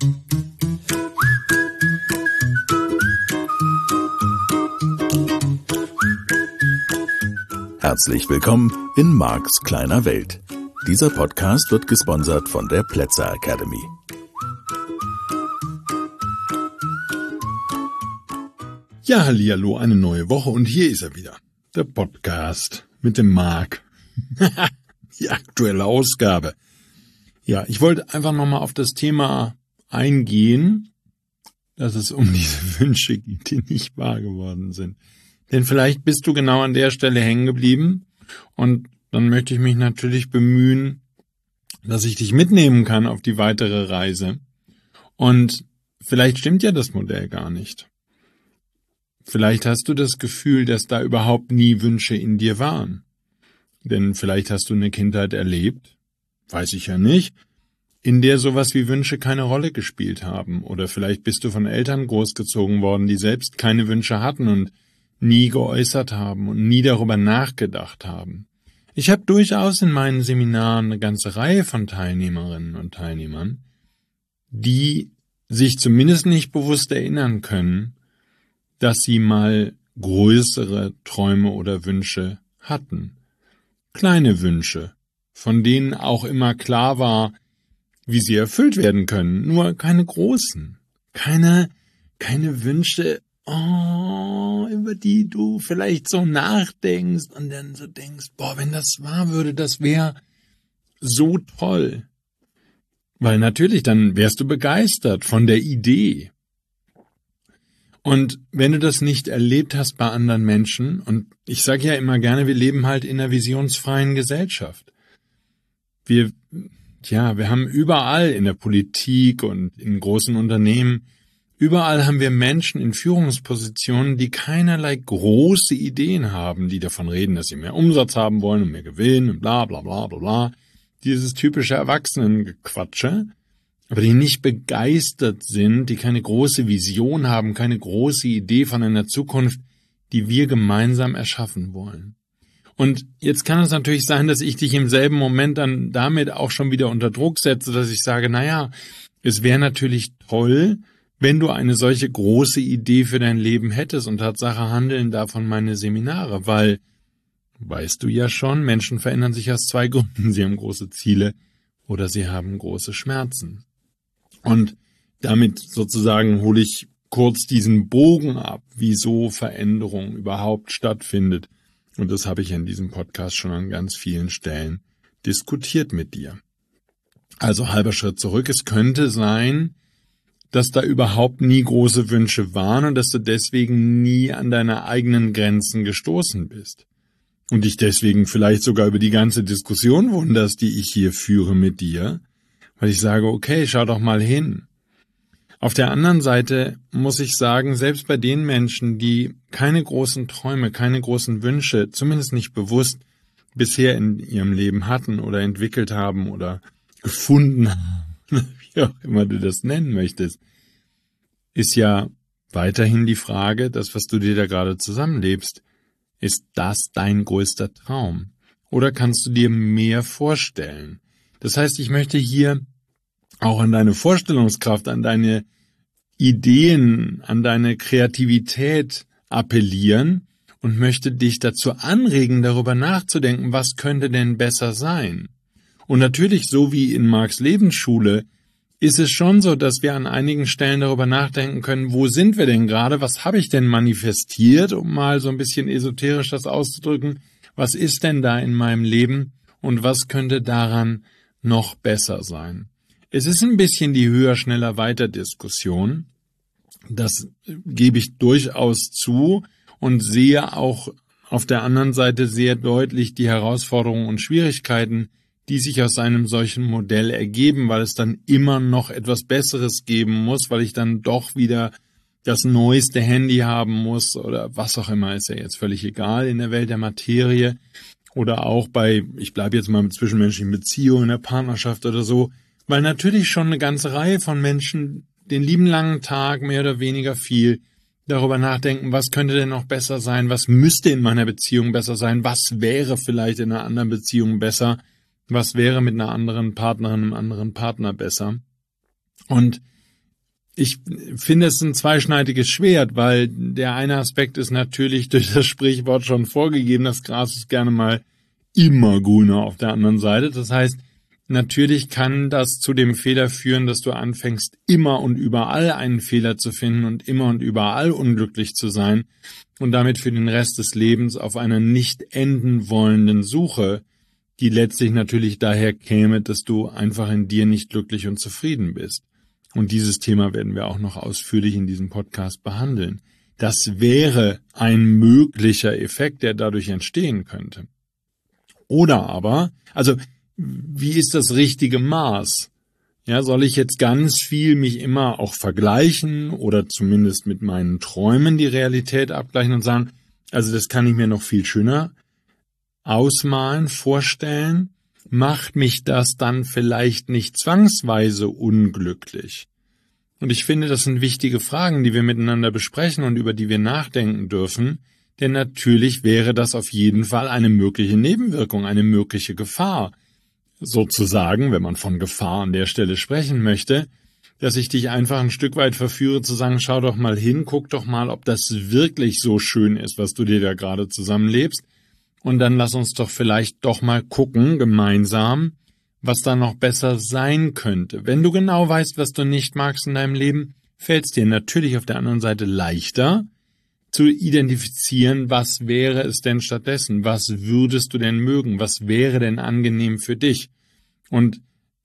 Herzlich willkommen in Marks kleiner Welt. Dieser Podcast wird gesponsert von der Plätzer Academy. Ja, hallihallo, eine neue Woche und hier ist er wieder. Der Podcast mit dem Mark. Die aktuelle Ausgabe. Ja, ich wollte einfach nochmal auf das Thema eingehen, dass es um diese Wünsche geht, die nicht wahr geworden sind. Denn vielleicht bist du genau an der Stelle hängen geblieben und dann möchte ich mich natürlich bemühen, dass ich dich mitnehmen kann auf die weitere Reise. Und vielleicht stimmt ja das Modell gar nicht. Vielleicht hast du das Gefühl, dass da überhaupt nie Wünsche in dir waren. Denn vielleicht hast du eine Kindheit erlebt, weiß ich ja nicht, in der sowas wie Wünsche keine Rolle gespielt haben. Oder vielleicht bist du von Eltern großgezogen worden, die selbst keine Wünsche hatten und nie geäußert haben und nie darüber nachgedacht haben. Ich habe durchaus in meinen Seminaren eine ganze Reihe von Teilnehmerinnen und Teilnehmern, die sich zumindest nicht bewusst erinnern können, dass sie mal größere Träume oder Wünsche hatten. Kleine Wünsche, von denen auch immer klar war, wie sie erfüllt werden können, nur keine großen. Keine Wünsche, über die du vielleicht so nachdenkst und dann so denkst, wenn das wahr würde, das wäre so toll. Weil natürlich, dann wärst du begeistert von der Idee. Und wenn du das nicht erlebt hast bei anderen Menschen, und ich sage ja immer gerne, wir leben halt in einer visionsfreien Gesellschaft. Wir haben überall in der Politik und in großen Unternehmen, überall haben wir Menschen in Führungspositionen, die keinerlei große Ideen haben, die davon reden, dass sie mehr Umsatz haben wollen und mehr Gewinn und bla bla bla bla bla. Dieses typische Erwachsenengequatsche, aber die nicht begeistert sind, die keine große Vision haben, keine große Idee von einer Zukunft, die wir gemeinsam erschaffen wollen. Und jetzt kann es natürlich sein, dass ich dich im selben Moment dann damit auch schon wieder unter Druck setze, dass ich sage, es wäre natürlich toll, wenn du eine solche große Idee für dein Leben hättest, und Tatsache handeln davon meine Seminare, weil, weißt du ja schon, Menschen verändern sich aus zwei Gründen. Sie haben große Ziele oder sie haben große Schmerzen. Und damit sozusagen hole ich kurz diesen Bogen ab, wieso Veränderung überhaupt stattfindet. Und das habe ich in diesem Podcast schon an ganz vielen Stellen diskutiert mit dir. Also halber Schritt zurück. Es könnte sein, dass da überhaupt nie große Wünsche waren und dass du deswegen nie an deine eigenen Grenzen gestoßen bist. Und dich deswegen vielleicht sogar über die ganze Diskussion wunderst, die ich hier führe mit dir, weil ich sage, okay, schau doch mal hin. Auf der anderen Seite muss ich sagen, selbst bei den Menschen, die keine großen Träume, keine großen Wünsche, zumindest nicht bewusst, bisher in ihrem Leben hatten oder entwickelt haben oder gefunden haben, wie auch immer du das nennen möchtest, ist ja weiterhin die Frage, das, was du dir da gerade zusammenlebst, ist das dein größter Traum? Oder kannst du dir mehr vorstellen? Das heißt, ich möchte hier auch an deine Vorstellungskraft, an deine Ideen, an deine Kreativität appellieren und möchte dich dazu anregen, darüber nachzudenken, was könnte denn besser sein? Und natürlich, so wie in Marks Lebensschule, ist es schon so, dass wir an einigen Stellen darüber nachdenken können, wo sind wir denn gerade, was habe ich denn manifestiert, um mal so ein bisschen esoterisch das auszudrücken, was ist denn da in meinem Leben und was könnte daran noch besser sein? Es ist ein bisschen die höher, schneller, weiter Diskussion, das gebe ich durchaus zu und sehe auch auf der anderen Seite sehr deutlich die Herausforderungen und Schwierigkeiten, die sich aus einem solchen Modell ergeben, weil es dann immer noch etwas Besseres geben muss, weil ich dann doch wieder das neueste Handy haben muss oder was auch immer, ist ja jetzt völlig egal in der Welt der Materie oder auch ich bleibe jetzt mal mit zwischenmenschlichen Beziehungen, in der Partnerschaft oder so, weil natürlich schon eine ganze Reihe von Menschen den lieben langen Tag mehr oder weniger viel darüber nachdenken, was könnte denn noch besser sein, was müsste in meiner Beziehung besser sein, was wäre vielleicht in einer anderen Beziehung besser, was wäre mit einer anderen Partnerin, einem anderen Partner besser. Und ich finde es ein zweischneidiges Schwert, weil der eine Aspekt ist natürlich durch das Sprichwort schon vorgegeben, das Gras ist gerne mal immer grüner auf der anderen Seite. Das heißt, natürlich kann das zu dem Fehler führen, dass du anfängst, immer und überall einen Fehler zu finden und immer und überall unglücklich zu sein und damit für den Rest des Lebens auf einer nicht enden wollenden Suche, die letztlich natürlich daher käme, dass du einfach in dir nicht glücklich und zufrieden bist. Und dieses Thema werden wir auch noch ausführlich in diesem Podcast behandeln. Das wäre ein möglicher Effekt, der dadurch entstehen könnte. Oder aber, also wie ist das richtige Maß? Ja, soll ich jetzt ganz viel mich immer auch vergleichen oder zumindest mit meinen Träumen die Realität abgleichen und sagen, also das kann ich mir noch viel schöner ausmalen, vorstellen? Macht mich das dann vielleicht nicht zwangsweise unglücklich? Und ich finde, das sind wichtige Fragen, die wir miteinander besprechen und über die wir nachdenken dürfen, denn natürlich wäre das auf jeden Fall eine mögliche Nebenwirkung, eine mögliche Gefahr, sozusagen, wenn man von Gefahr an der Stelle sprechen möchte, dass ich dich einfach ein Stück weit verführe zu sagen, schau doch mal hin, guck doch mal, ob das wirklich so schön ist, was du dir da gerade zusammenlebst. Und dann lass uns doch vielleicht doch mal gucken, gemeinsam, was da noch besser sein könnte. Wenn du genau weißt, was du nicht magst in deinem Leben, fällt es dir natürlich auf der anderen Seite leichter, zu identifizieren, was wäre es denn stattdessen? Was würdest du denn mögen? Was wäre denn angenehm für dich? Und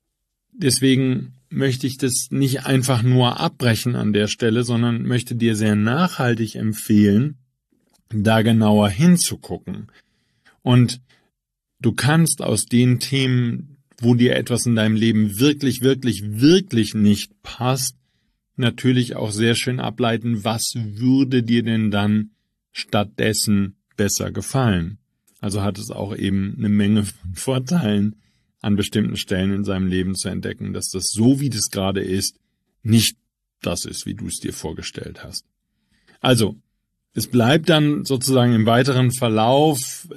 deswegen möchte ich das nicht einfach nur abbrechen an der Stelle, sondern möchte dir sehr nachhaltig empfehlen, da genauer hinzugucken. Und du kannst aus den Themen, wo dir etwas in deinem Leben wirklich, wirklich, wirklich nicht passt, natürlich auch sehr schön ableiten, was würde dir denn dann stattdessen besser gefallen. Also hat es auch eben eine Menge von Vorteilen, an bestimmten Stellen in seinem Leben zu entdecken, dass das so, wie das gerade ist, nicht das ist, wie du es dir vorgestellt hast. Also, es bleibt dann sozusagen im weiteren Verlauf,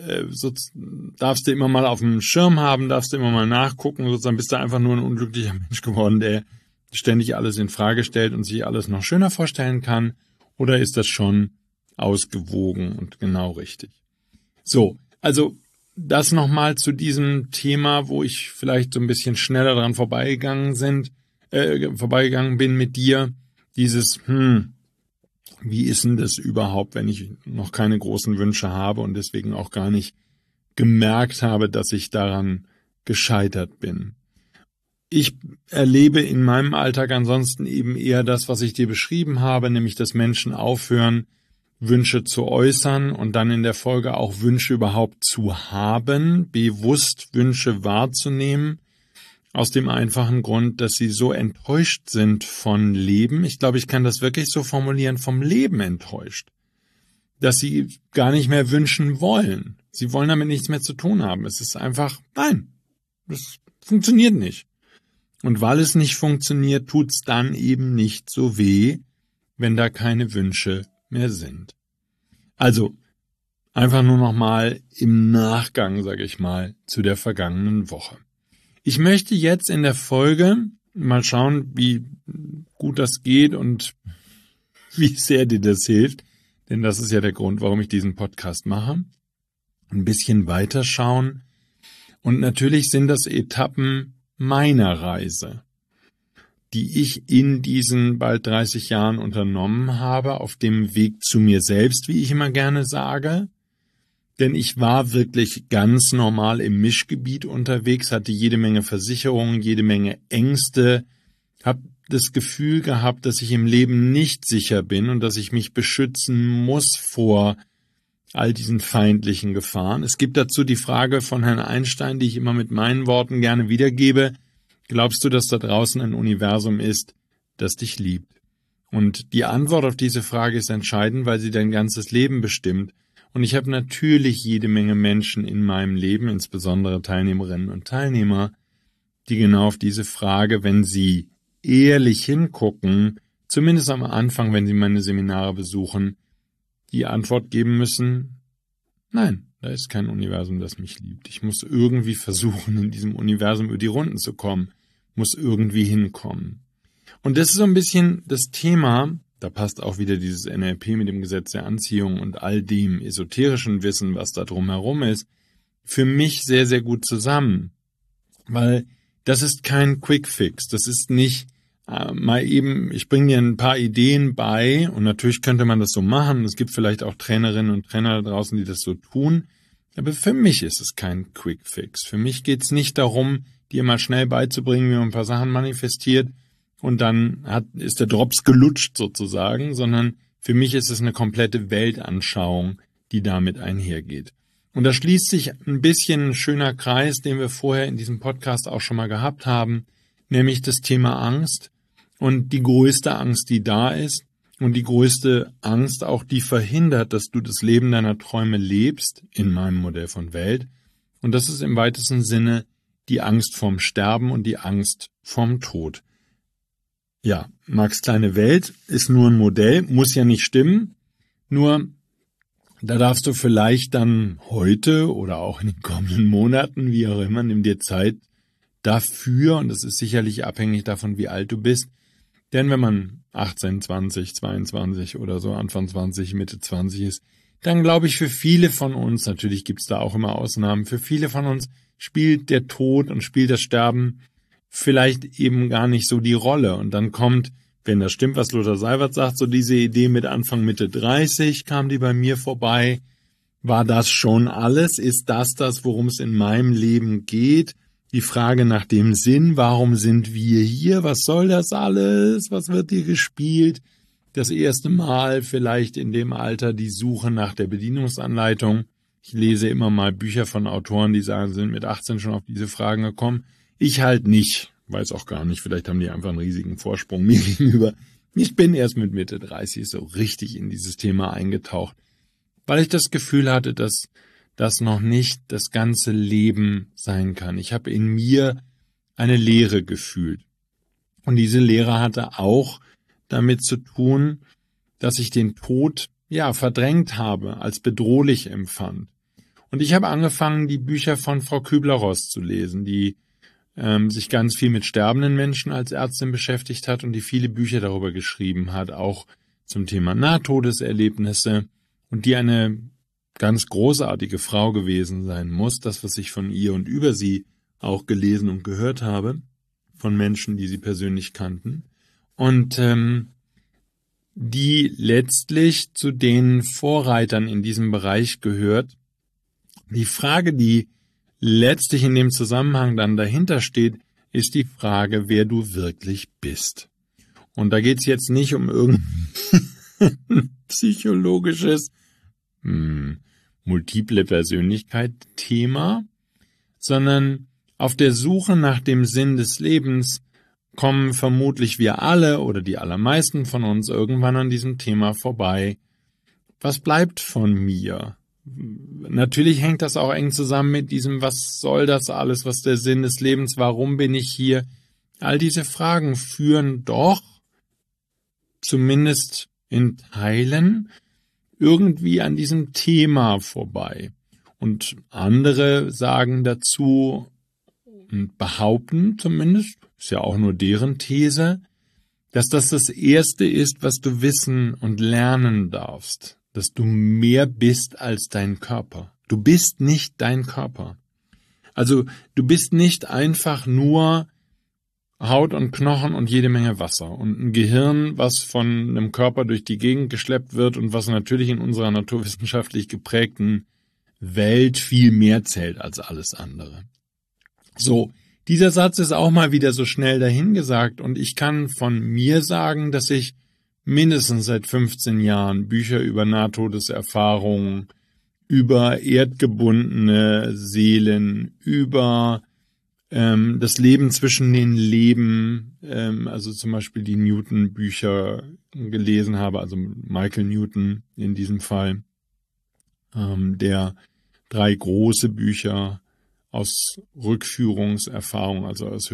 darfst du immer mal auf dem Schirm haben, darfst du immer mal nachgucken, sozusagen bist du einfach nur ein unglücklicher Mensch geworden, der ständig alles in Frage stellt und sich alles noch schöner vorstellen kann, oder ist das schon ausgewogen und genau richtig? So, also das nochmal zu diesem Thema, wo ich vielleicht so ein bisschen schneller dran vorbeigegangen bin mit dir, dieses, wie ist denn das überhaupt, wenn ich noch keine großen Wünsche habe und deswegen auch gar nicht gemerkt habe, dass ich daran gescheitert bin. Ich erlebe in meinem Alltag ansonsten eben eher das, was ich dir beschrieben habe, nämlich dass Menschen aufhören, Wünsche zu äußern und dann in der Folge auch Wünsche überhaupt zu haben, bewusst Wünsche wahrzunehmen, aus dem einfachen Grund, dass sie so enttäuscht sind von Leben. Ich glaube, ich kann das wirklich so formulieren, vom Leben enttäuscht. Dass sie gar nicht mehr wünschen wollen. Sie wollen damit nichts mehr zu tun haben. Es ist einfach, nein, das funktioniert nicht. Und weil es nicht funktioniert, tut's dann eben nicht so weh, wenn da keine Wünsche mehr sind. Also, einfach nur nochmal im Nachgang, sage ich mal, zu der vergangenen Woche. Ich möchte jetzt in der Folge mal schauen, wie gut das geht und wie sehr dir das hilft, denn das ist ja der Grund, warum ich diesen Podcast mache. Ein bisschen weiterschauen und natürlich sind das Etappen meiner Reise, die ich in diesen bald 30 Jahren unternommen habe, auf dem Weg zu mir selbst, wie ich immer gerne sage. Denn ich war wirklich ganz normal im Mischgebiet unterwegs, hatte jede Menge Versicherungen, jede Menge Ängste, habe das Gefühl gehabt, dass ich im Leben nicht sicher bin und dass ich mich beschützen muss vor all diesen feindlichen Gefahren. Es gibt dazu die Frage von Herrn Einstein, die ich immer mit meinen Worten gerne wiedergebe. Glaubst du, dass da draußen ein Universum ist, das dich liebt? Und die Antwort auf diese Frage ist entscheidend, weil sie dein ganzes Leben bestimmt. Und ich habe natürlich jede Menge Menschen in meinem Leben, insbesondere Teilnehmerinnen und Teilnehmer, die genau auf diese Frage, wenn sie ehrlich hingucken, zumindest am Anfang, wenn sie meine Seminare besuchen, die Antwort geben müssen, nein, da ist kein Universum, das mich liebt. Ich muss irgendwie versuchen, in diesem Universum über die Runden zu kommen, muss irgendwie hinkommen. Und das ist so ein bisschen das Thema, da passt auch wieder dieses NLP mit dem Gesetz der Anziehung und all dem esoterischen Wissen, was da drumherum ist, für mich sehr, sehr gut zusammen. Weil das ist kein Quick-Fix. Das ist nicht mal eben, ich bringe dir ein paar Ideen bei und natürlich könnte man das so machen. Es gibt vielleicht auch Trainerinnen und Trainer da draußen, die das so tun. Aber für mich ist es kein Quick-Fix. Für mich geht es nicht darum, dir mal schnell beizubringen, wie man ein paar Sachen manifestiert und dann ist der Drops gelutscht sozusagen, sondern für mich ist es eine komplette Weltanschauung, die damit einhergeht. Und da schließt sich ein bisschen ein schöner Kreis, den wir vorher in diesem Podcast auch schon mal gehabt haben, nämlich das Thema Angst und die größte Angst, die da ist und die größte Angst auch, die verhindert, dass du das Leben deiner Träume lebst, in meinem Modell von Welt. Und das ist im weitesten Sinne die Angst vorm Sterben und die Angst vorm Tod. Ja, Marx' kleine Welt ist nur ein Modell, muss ja nicht stimmen, nur da darfst du vielleicht dann heute oder auch in den kommenden Monaten, wie auch immer, nimm dir Zeit dafür, und das ist sicherlich abhängig davon, wie alt du bist, denn wenn man 18, 20, 22 oder so, Anfang 20, Mitte 20 ist, dann glaube ich, für viele von uns, natürlich gibt's da auch immer Ausnahmen, für viele von uns spielt der Tod und spielt das Sterben vielleicht eben gar nicht so die Rolle. Und dann kommt, wenn das stimmt, was Lothar Seiwert sagt, so diese Idee mit Anfang, Mitte 30 kam die bei mir vorbei. War das schon alles? Ist das, worum es in meinem Leben geht? Die Frage nach dem Sinn, warum sind wir hier? Was soll das alles? Was wird hier gespielt? Das erste Mal vielleicht in dem Alter die Suche nach der Bedienungsanleitung. Ich lese immer mal Bücher von Autoren, die sagen, sie sind mit 18 schon auf diese Fragen gekommen. Ich halt nicht. Weiß auch gar nicht, vielleicht haben die einfach einen riesigen Vorsprung mir gegenüber. Ich bin erst mit Mitte 30 so richtig in dieses Thema eingetaucht, weil ich das Gefühl hatte, dass das noch nicht das ganze Leben sein kann. Ich habe in mir eine Leere gefühlt. Und diese Leere hatte auch damit zu tun, dass ich den Tod, verdrängt habe, als bedrohlich empfand. Und ich habe angefangen, die Bücher von Frau Kübler-Ross zu lesen, die sich ganz viel mit sterbenden Menschen als Ärztin beschäftigt hat und die viele Bücher darüber geschrieben hat, auch zum Thema Nahtodeserlebnisse, und die eine ganz großartige Frau gewesen sein muss, das, was ich von ihr und über sie auch gelesen und gehört habe, von Menschen, die sie persönlich kannten, und die letztlich zu den Vorreitern in diesem Bereich gehört. Die Frage, die letztlich in dem Zusammenhang dann dahinter steht, ist die Frage, wer du wirklich bist. Und da geht es jetzt nicht um irgendein psychologisches multiple Persönlichkeit-Thema, sondern auf der Suche nach dem Sinn des Lebens kommen vermutlich wir alle oder die allermeisten von uns irgendwann an diesem Thema vorbei. Was bleibt von mir? Natürlich hängt das auch eng zusammen mit diesem, was soll das alles, was der Sinn des Lebens, warum bin ich hier? All diese Fragen führen doch, zumindest in Teilen, irgendwie an diesem Thema vorbei. Und andere sagen dazu und behaupten zumindest, ist ja auch nur deren These, dass das Erste ist, was du wissen und lernen darfst. Dass du mehr bist als dein Körper. Du bist nicht dein Körper. Also du bist nicht einfach nur Haut und Knochen und jede Menge Wasser und ein Gehirn, was von einem Körper durch die Gegend geschleppt wird und was natürlich in unserer naturwissenschaftlich geprägten Welt viel mehr zählt als alles andere. So, dieser Satz ist auch mal wieder so schnell dahingesagt und ich kann von mir sagen, dass ich mindestens seit 15 Jahren Bücher über Nahtodeserfahrungen, über erdgebundene Seelen, über das Leben zwischen den Leben, also zum Beispiel die Newton-Bücher gelesen habe, also Michael Newton in diesem Fall, der 3 große Bücher aus Rückführungserfahrung, also aus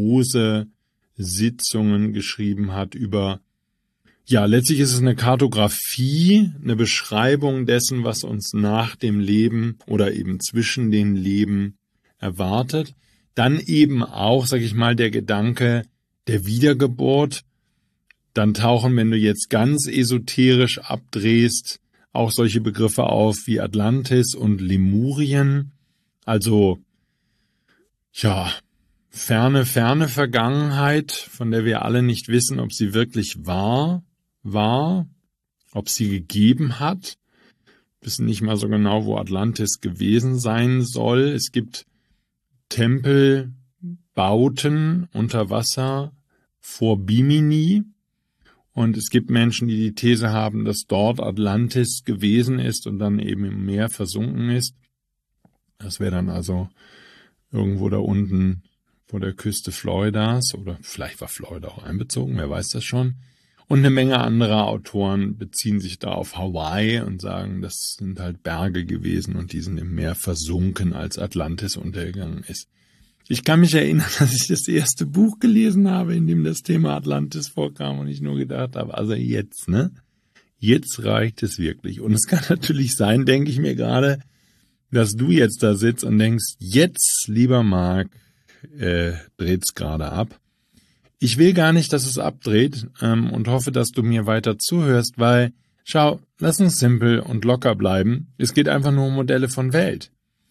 Hypnose-Sitzungen geschrieben hat über, letztlich ist es eine Kartografie, eine Beschreibung dessen, was uns nach dem Leben oder eben zwischen den Leben erwartet. Dann eben auch, sag ich mal, der Gedanke der Wiedergeburt, Dann tauchen, wenn du jetzt ganz esoterisch abdrehst, auch solche Begriffe auf wie Atlantis und Lemurien. Also, ja, ferne Vergangenheit, von der wir alle nicht wissen, ob sie wirklich war, ob sie gegeben hat. Wir wissen nicht mal so genau, wo Atlantis gewesen sein soll. Es gibt Tempelbauten unter Wasser vor Bimini. Und es gibt Menschen, die die These haben, dass dort Atlantis gewesen ist und dann eben im Meer versunken ist. Das wäre dann also irgendwo da unten vor der Küste Floridas, oder vielleicht war Florida auch einbezogen, wer weiß das schon. Und eine Menge anderer Autoren beziehen sich da auf Hawaii und sagen, das sind halt Berge gewesen und die sind im Meer versunken, als Atlantis untergegangen ist. Ich kann mich erinnern, dass ich das erste Buch gelesen habe, in dem das Thema Atlantis vorkam und ich nur gedacht habe, also jetzt, jetzt reicht es wirklich. Und es kann natürlich sein, denke ich mir gerade, dass du jetzt da sitzt und denkst, jetzt, lieber Marc, dreht's gerade ab. Ich will gar nicht, dass es abdreht und hoffe, dass du mir weiter zuhörst, weil, schau, lass uns simpel und locker bleiben. Es geht einfach nur um Modelle von Welt.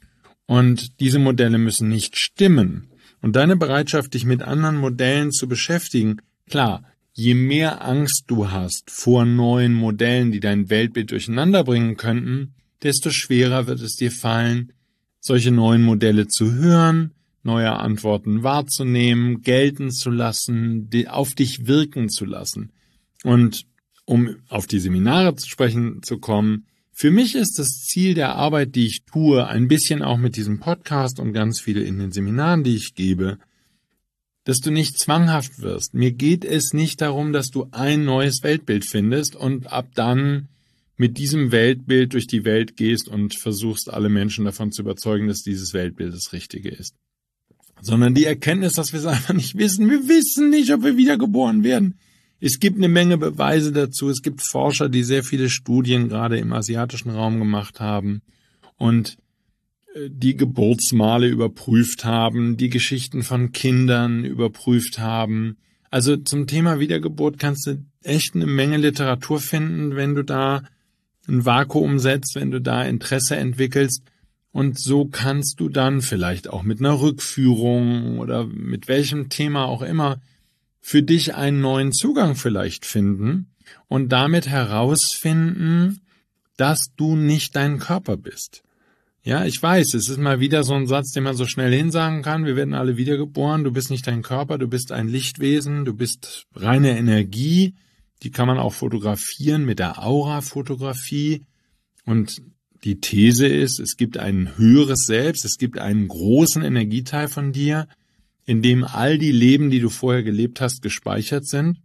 Und diese Modelle müssen nicht stimmen. Und deine Bereitschaft, dich mit anderen Modellen zu beschäftigen, klar, je mehr Angst du hast vor neuen Modellen, die dein Weltbild durcheinander bringen könnten, desto schwerer wird es dir fallen, solche neuen Modelle zu hören, neue Antworten wahrzunehmen, gelten zu lassen, auf dich wirken zu lassen. Und um auf die Seminare zu sprechen zu kommen, für mich ist das Ziel der Arbeit, die ich tue, ein bisschen auch mit diesem Podcast und ganz viel in den Seminaren, die ich gebe, dass du nicht zwanghaft wirst. Mir geht es nicht darum, dass du ein neues Weltbild findest und ab dann mit diesem Weltbild durch die Welt gehst und versuchst, alle Menschen davon zu überzeugen, dass dieses Weltbild das Richtige ist. Sondern die Erkenntnis, dass wir es einfach nicht wissen. Wir wissen nicht, ob wir wiedergeboren werden. Es gibt eine Menge Beweise dazu. Es gibt Forscher, die sehr viele Studien gerade im asiatischen Raum gemacht haben und die Geburtsmale überprüft haben, die Geschichten von Kindern überprüft haben. Also zum Thema Wiedergeburt kannst du echt eine Menge Literatur finden, wenn du da ein Vakuum setzt, wenn du da Interesse entwickelst. Und so kannst du dann vielleicht auch mit einer Rückführung oder mit welchem Thema auch immer für dich einen neuen Zugang vielleicht finden und damit herausfinden, dass du nicht dein Körper bist. Ja, ich weiß, es ist mal wieder so ein Satz, den man so schnell hinsagen kann. Wir werden alle wiedergeboren. Du bist nicht dein Körper, du bist ein Lichtwesen, du bist reine Energie. Die kann man auch fotografieren mit der Aura-Fotografie. Und die These ist, es gibt ein höheres Selbst, es gibt einen großen Energieteil von dir, in dem all die Leben, die du vorher gelebt hast, gespeichert sind.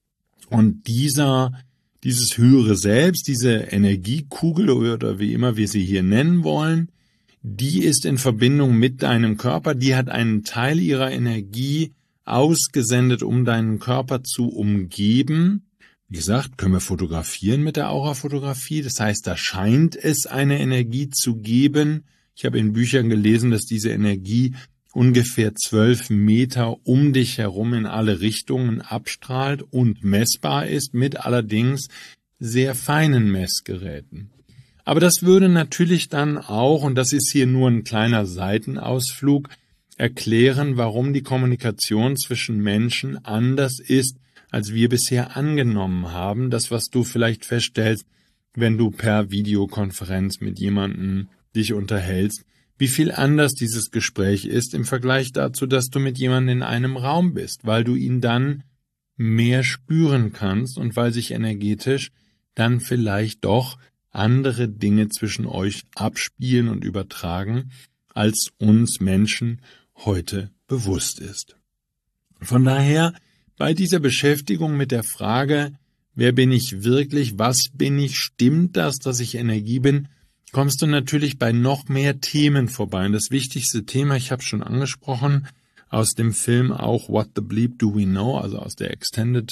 Und dieses höhere Selbst, diese Energiekugel oder wie immer wir sie hier nennen wollen, die ist in Verbindung mit deinem Körper, die hat einen Teil ihrer Energie ausgesendet, um deinen Körper zu umgeben. Wie gesagt, können wir fotografieren mit der Aura-Fotografie. Das heißt, da scheint es eine Energie zu geben. Ich habe in Büchern gelesen, dass diese Energie ungefähr 12 Meter um dich herum in alle Richtungen abstrahlt und messbar ist, mit allerdings sehr feinen Messgeräten. Aber das würde natürlich dann auch, und das ist hier nur ein kleiner Seitenausflug, erklären, warum die Kommunikation zwischen Menschen anders ist, als wir bisher angenommen haben. Das, was du vielleicht feststellst, wenn du per Videokonferenz mit jemandem dich unterhältst, wie viel anders dieses Gespräch ist im Vergleich dazu, dass du mit jemandem in einem Raum bist, weil du ihn dann mehr spüren kannst und weil sich energetisch dann vielleicht doch andere Dinge zwischen euch abspielen und übertragen, als uns Menschen heute bewusst ist. Von daher, bei dieser Beschäftigung mit der Frage, wer bin ich wirklich, was bin ich, stimmt das, dass ich Energie bin, kommst du natürlich bei noch mehr Themen vorbei. Und das wichtigste Thema, ich habe es schon angesprochen, aus dem Film auch What the Bleep Do We Know, also aus der Extended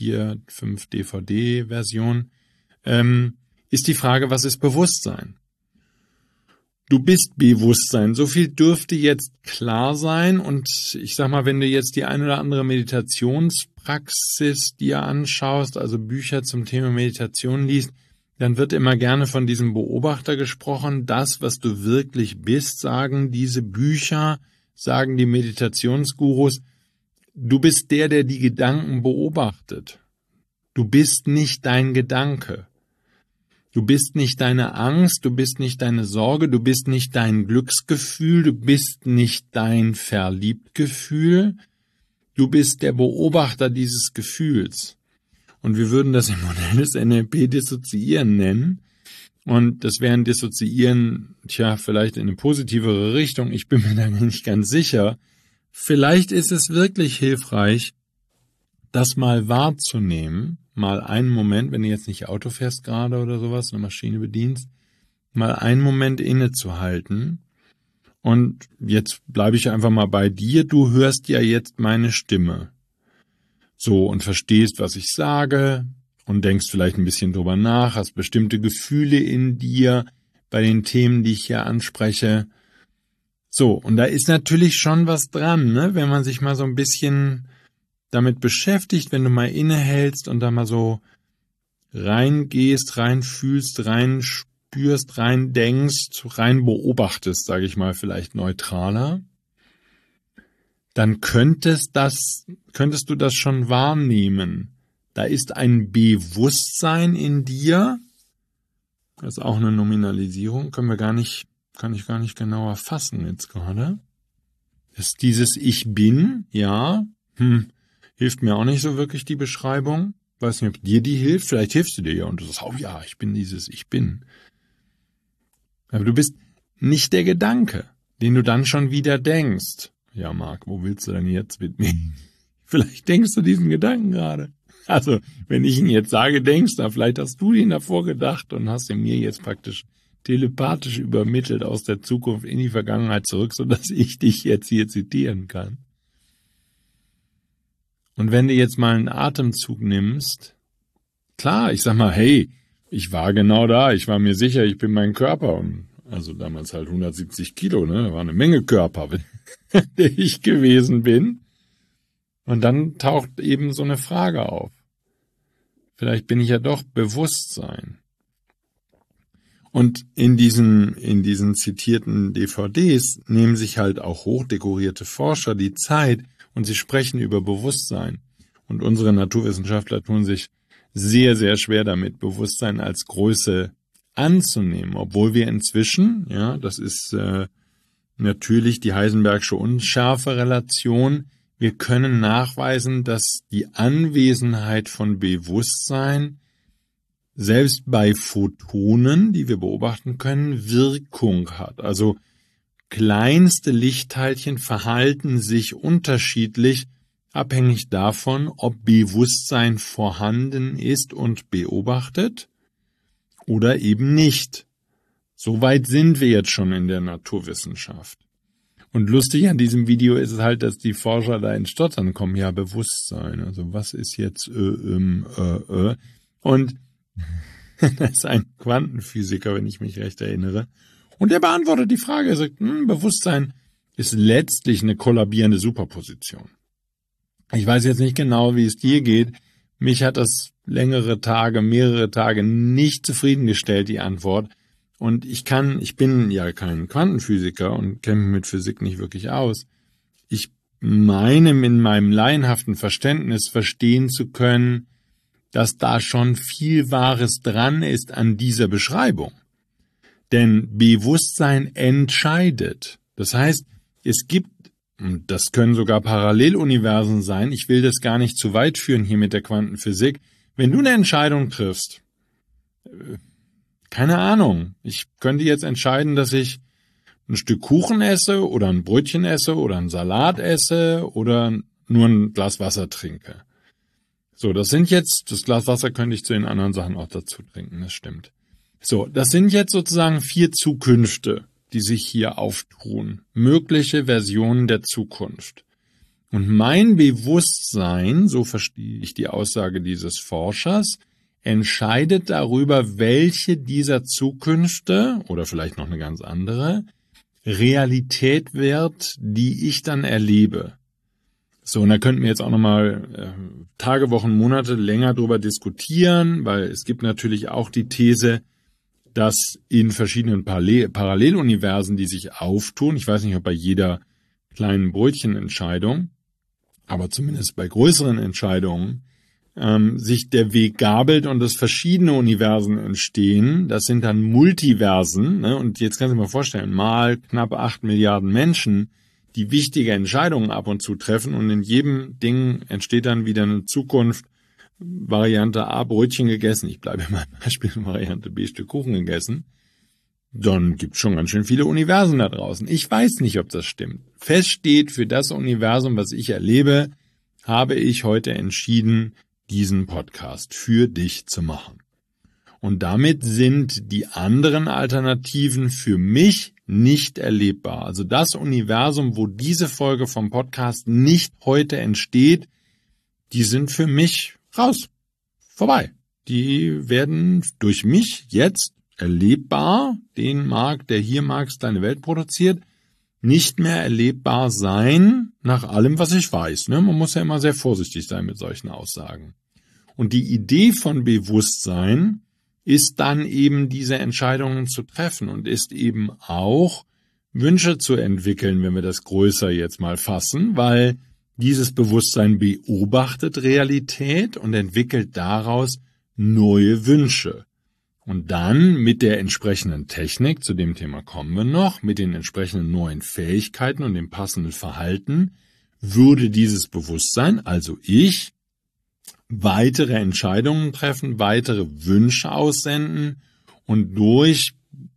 4-5 DVD-Version, ist die Frage, was ist Bewusstsein? Du bist Bewusstsein. So viel dürfte jetzt klar sein. Und ich sag mal, wenn du jetzt die ein oder andere Meditationspraxis dir anschaust, also Bücher zum Thema Meditation liest, dann wird immer gerne von diesem Beobachter gesprochen. Das, was du wirklich bist, sagen diese Bücher, sagen die Meditationsgurus. Du bist der die Gedanken beobachtet. Du bist nicht dein Gedanke. Du bist nicht deine Angst, du bist nicht deine Sorge, du bist nicht dein Glücksgefühl, du bist nicht dein Verliebtgefühl, du bist der Beobachter dieses Gefühls. Und wir würden das im Modell des NLP Dissoziieren nennen. Und das wäre ein Dissoziieren, vielleicht in eine positivere Richtung, ich bin mir da nicht ganz sicher. Vielleicht ist es wirklich hilfreich, das mal wahrzunehmen, mal einen Moment, wenn du jetzt nicht Auto fährst gerade oder sowas, eine Maschine bedienst, mal einen Moment innezuhalten. Und jetzt bleibe ich einfach mal bei dir, du hörst ja jetzt meine Stimme. So, und verstehst, was ich sage und denkst vielleicht ein bisschen drüber nach, hast bestimmte Gefühle in dir bei den Themen, die ich hier anspreche. So, und da ist natürlich schon was dran, ne? Wenn man sich mal so ein bisschen damit beschäftigt, wenn du mal innehältst und da mal so reingehst, reinfühlst, reinspürst, reindenkst, rein beobachtest, sage ich mal vielleicht neutraler, dann könntest du das schon wahrnehmen. Da ist ein Bewusstsein in dir, das ist auch eine Nominalisierung, kann ich gar nicht genauer fassen jetzt gerade. Das ist dieses Ich bin, ja, hilft mir auch nicht so wirklich die Beschreibung. Weiß nicht, ob dir die hilft. Vielleicht hilfst du dir ja und du sagst, oh ja, ich bin dieses Ich bin. Aber du bist nicht der Gedanke, den du dann schon wieder denkst. Ja, Marc, wo willst du denn jetzt mit mir? Vielleicht denkst du diesen Gedanken gerade. Also, wenn ich ihn jetzt sage, denkst du, vielleicht hast du ihn davor gedacht und hast ihn mir jetzt praktisch telepathisch übermittelt aus der Zukunft in die Vergangenheit zurück, sodass ich dich jetzt hier zitieren kann. Und wenn du jetzt mal einen Atemzug nimmst, klar, ich sag mal, hey, ich war genau da, ich war mir sicher, ich bin mein Körper. Und also damals halt 170 Kilo, ne? Da war eine Menge Körper, der ich gewesen bin. Und dann taucht eben so eine Frage auf. Vielleicht bin ich ja doch Bewusstsein. Und in diesen zitierten DVDs nehmen sich halt auch hochdekorierte Forscher die Zeit und sie sprechen über Bewusstsein. Und unsere Naturwissenschaftler tun sich sehr, sehr schwer damit, Bewusstsein als Größe anzunehmen, obwohl wir inzwischen, ja, das ist natürlich die Heisenbergsche Unschärferelation, wir können nachweisen, dass die Anwesenheit von Bewusstsein selbst bei Photonen, die wir beobachten können, Wirkung hat. Also kleinste Lichtteilchen verhalten sich unterschiedlich, abhängig davon, ob Bewusstsein vorhanden ist und beobachtet oder eben nicht. So weit sind wir jetzt schon in der Naturwissenschaft. Und lustig an diesem Video ist es halt, dass die Forscher da ins Stottern kommen. Ja, Bewusstsein, also was ist jetzt Und das ist ein Quantenphysiker, wenn ich mich recht erinnere. Und der beantwortet die Frage, er sagt, Bewusstsein ist letztlich eine kollabierende Superposition. Ich weiß jetzt nicht genau, wie es dir geht. Mich hat das mehrere Tage nicht zufriedengestellt, die Antwort. Und ich bin ja kein Quantenphysiker und kenne mich mit Physik nicht wirklich aus. Ich meine, in meinem laienhaften Verständnis verstehen zu können, dass da schon viel Wahres dran ist an dieser Beschreibung. Denn Bewusstsein entscheidet. Das heißt, es gibt, und das können sogar Paralleluniversen sein, ich will das gar nicht zu weit führen hier mit der Quantenphysik, wenn du eine Entscheidung triffst, keine Ahnung, ich könnte jetzt entscheiden, dass ich ein Stück Kuchen esse oder ein Brötchen esse oder einen Salat esse oder nur ein Glas Wasser trinke. So, das Glas Wasser könnte ich zu den anderen Sachen auch dazu trinken, das stimmt. So, das sind jetzt sozusagen 4 Zukünfte, die sich hier auftun. Mögliche Versionen der Zukunft. Und mein Bewusstsein, so verstehe ich die Aussage dieses Forschers, entscheidet darüber, welche dieser Zukünfte oder vielleicht noch eine ganz andere Realität wird, die ich dann erlebe. So, und da könnten wir jetzt auch nochmal Tage, Wochen, Monate länger drüber diskutieren, weil es gibt natürlich auch die These, dass in verschiedenen Paralleluniversen, die sich auftun, ich weiß nicht, ob bei jeder kleinen Brötchenentscheidung, aber zumindest bei größeren Entscheidungen, sich der Weg gabelt und dass verschiedene Universen entstehen. Das sind dann Multiversen, ne? Und jetzt kannst du dir mal vorstellen, mal knapp 8 Milliarden Menschen, die wichtige Entscheidungen ab und zu treffen und in jedem Ding entsteht dann wieder eine Zukunft, Variante A, Brötchen gegessen, ich bleibe in meinem Beispiel, Variante B, Stück Kuchen gegessen, dann gibt es schon ganz schön viele Universen da draußen. Ich weiß nicht, ob das stimmt. Fest steht, für das Universum, was ich erlebe, habe ich heute entschieden, diesen Podcast für dich zu machen. Und damit sind die anderen Alternativen für mich nicht erlebbar. Also das Universum, wo diese Folge vom Podcast nicht heute entsteht, die sind für mich raus. Vorbei. Die werden durch mich jetzt erlebbar, den Marc, der hier Marx Kleine Welt produziert, nicht mehr erlebbar sein nach allem, was ich weiß. Ne? Man muss ja immer sehr vorsichtig sein mit solchen Aussagen. Und die Idee von Bewusstsein ist dann eben diese Entscheidungen zu treffen und ist eben auch Wünsche zu entwickeln, wenn wir das größer jetzt mal fassen, weil dieses Bewusstsein beobachtet Realität und entwickelt daraus neue Wünsche. Und dann mit der entsprechenden Technik, zu dem Thema kommen wir noch, mit den entsprechenden neuen Fähigkeiten und dem passenden Verhalten, würde dieses Bewusstsein, also ich, weitere Entscheidungen treffen, weitere Wünsche aussenden und durch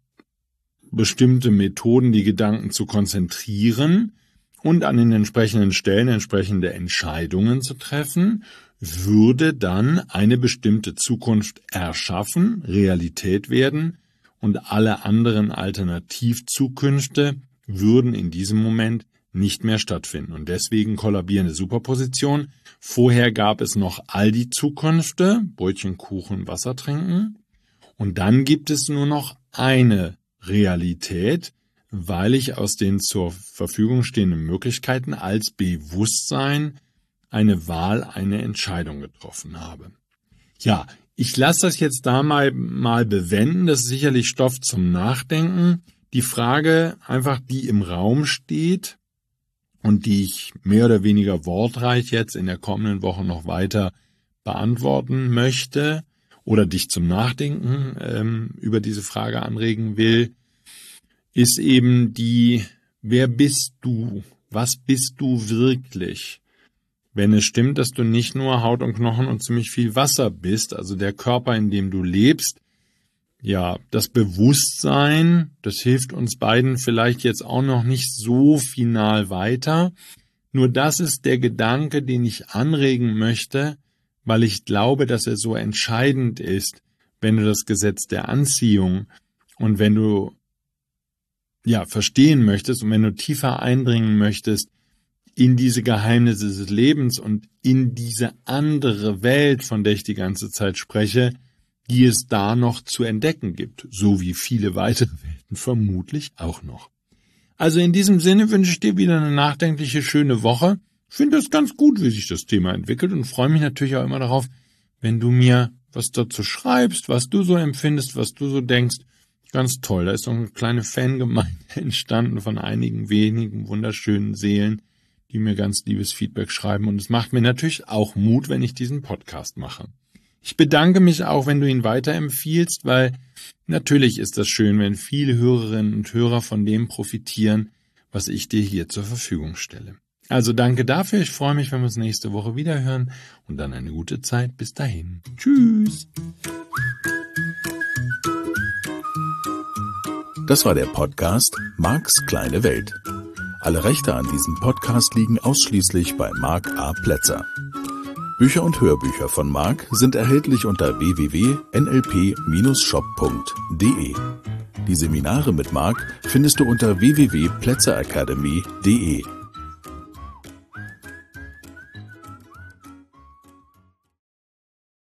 bestimmte Methoden die Gedanken zu konzentrieren und an den entsprechenden Stellen entsprechende Entscheidungen zu treffen, würde dann eine bestimmte Zukunft erschaffen, Realität werden und alle anderen Alternativzukünfte würden in diesem Moment nicht mehr stattfinden. Und deswegen kollabierende Superposition. Vorher gab es noch all die Zukünfte, Brötchen, Kuchen, Wasser trinken. Und dann gibt es nur noch eine Realität, weil ich aus den zur Verfügung stehenden Möglichkeiten als Bewusstsein eine Wahl, eine Entscheidung getroffen habe. Ja, ich lasse das jetzt da mal bewenden. Das ist sicherlich Stoff zum Nachdenken. Die Frage einfach, die im Raum steht und die ich mehr oder weniger wortreich jetzt in der kommenden Woche noch weiter beantworten möchte oder dich zum Nachdenken über diese Frage anregen will, ist eben die, wer bist du? Was bist du wirklich? Wenn es stimmt, dass du nicht nur Haut und Knochen und ziemlich viel Wasser bist, also der Körper, in dem du lebst, ja, das Bewusstsein, das hilft uns beiden vielleicht jetzt auch noch nicht so final weiter. Nur das ist der Gedanke, den ich anregen möchte, weil ich glaube, dass er so entscheidend ist, wenn du das Gesetz der Anziehung und wenn du verstehen möchtest und wenn du tiefer eindringen möchtest in diese Geheimnisse des Lebens und in diese andere Welt, von der ich die ganze Zeit spreche, die es da noch zu entdecken gibt, so wie viele weitere Welten vermutlich auch noch. Also in diesem Sinne wünsche ich dir wieder eine nachdenkliche, schöne Woche. Ich finde es ganz gut, wie sich das Thema entwickelt und freue mich natürlich auch immer darauf, wenn du mir was dazu schreibst, was du so empfindest, was du so denkst. Ganz toll, da ist so eine kleine Fangemeinde entstanden von einigen wenigen wunderschönen Seelen, die mir ganz liebes Feedback schreiben und es macht mir natürlich auch Mut, wenn ich diesen Podcast mache. Ich bedanke mich auch, wenn du ihn weiterempfiehlst, weil natürlich ist das schön, wenn viele Hörerinnen und Hörer von dem profitieren, was ich dir hier zur Verfügung stelle. Also danke dafür, ich freue mich, wenn wir uns nächste Woche wieder hören und dann eine gute Zeit. Bis dahin. Tschüss. Das war der Podcast Marcs Kleine Welt. Alle Rechte an diesem Podcast liegen ausschließlich bei Marc A. Plätzer. Bücher und Hörbücher von Marc sind erhältlich unter www.nlp-shop.de. Die Seminare mit Marc findest du unter www.plätzeracademy.de.